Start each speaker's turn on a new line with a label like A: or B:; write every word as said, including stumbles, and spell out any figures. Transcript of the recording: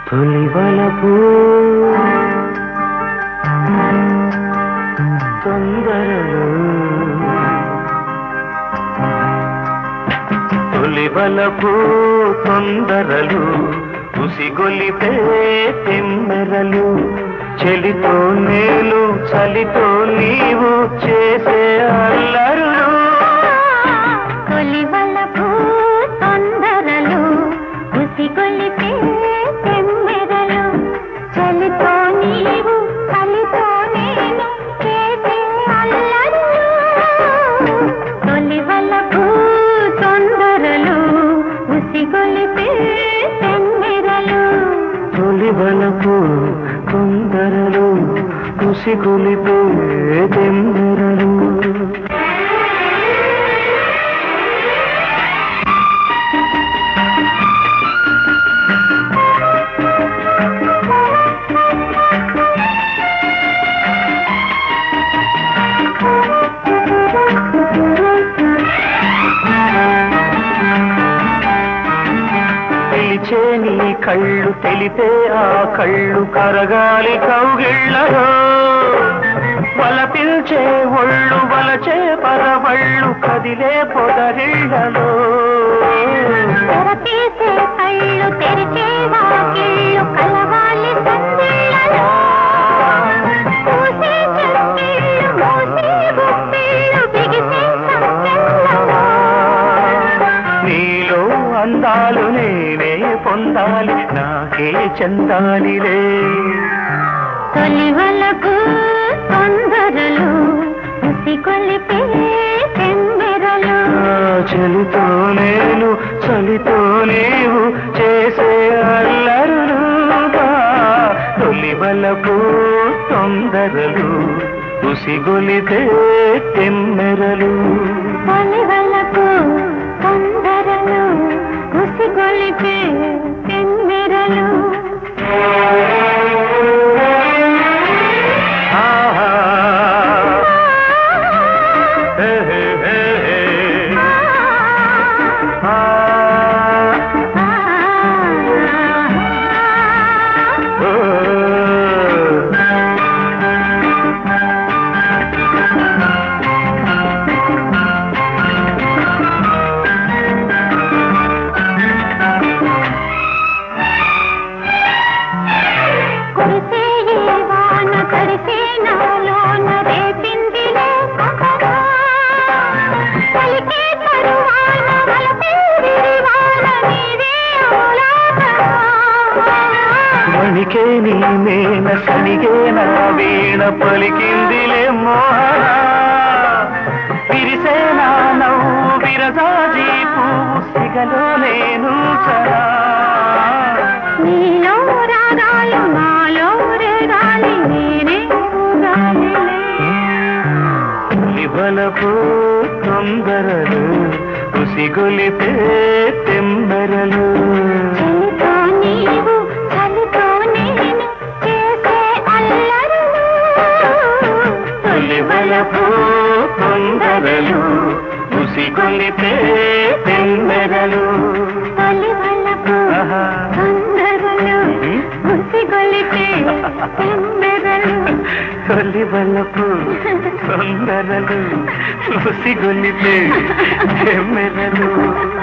A: తొలి వలపు తొందరలు తొలి వలపు తొందరలు ఉసిగొలిపే తెమ్మెరలు చెలితో నేను చలితో నీవు చేసే అల్లరులు
B: తొలి వలపు తొందరలు ఉసిగొలిపే తెమ్మెరలు చలితో నీవు చలితో నేను చేసే అల్లరులు తొలి వలపు తొందరలు ఉసిగొలిపే తెమ్మెరలు
A: తొలి వలపు తొందరలు ఉసిగొలిపే తెమ్మెరలు పిలిచే నీ కళ్ళు తెలిపే ఆ కళ్ళు కరగాలి కౌగిళ్ళలో వలపిల్చే ఒళ్ళు వలచే పరవళ్ళు కదిలే పొదరిళ్ళలో
B: తెరతీసే కళ్ళు తెరిచే వాకిళ్ళు కలవాలి సందిళ్ళలో పూసే చెక్కిళ్ళు మూసే గుప్పిళ్ళు బిగిసే సంకెళ్ళలో
A: నీలో అందాలు నేనే పొందాలి నాకే చెందాలిలే
B: తొలి వలపు తొందరలు ఉసిగొలిపే తెమ్మెరలు
A: చలితో నేను చలితో నీవు చేసే అల్లరులు తొలి వలపు తొందరలు ఉసిగొలిపే తెమ్మెరలు
B: తొలి వలపు తొందరలు ఉసిగొలిపే తెమ్మెరలు
A: వణికే నీ మేన సనిగే నా వీణ పలికిందిలే మోహన విరిసే నా నవ్వు విరజాజీ పువ్వు సిగలో నేను చరా
B: నీలో రాగాలు నాలో రేగాలి నేనే
A: వలపు తొందరలు ఉసిగొలిపే తెమ్మెరలు
B: చలితో నీవు చలితో నేను చేసే అల్లరులు
A: తొలి వలపు తొందరలు ఉసిగొలిపే తెమ్మెరలు
B: తొలి వలపు తొందరలు ఉసిగొలిపే తెమ్మెరలు
A: తొలి వలపు తొందరలు ఉసిగొలిపే తెమ్మెరలు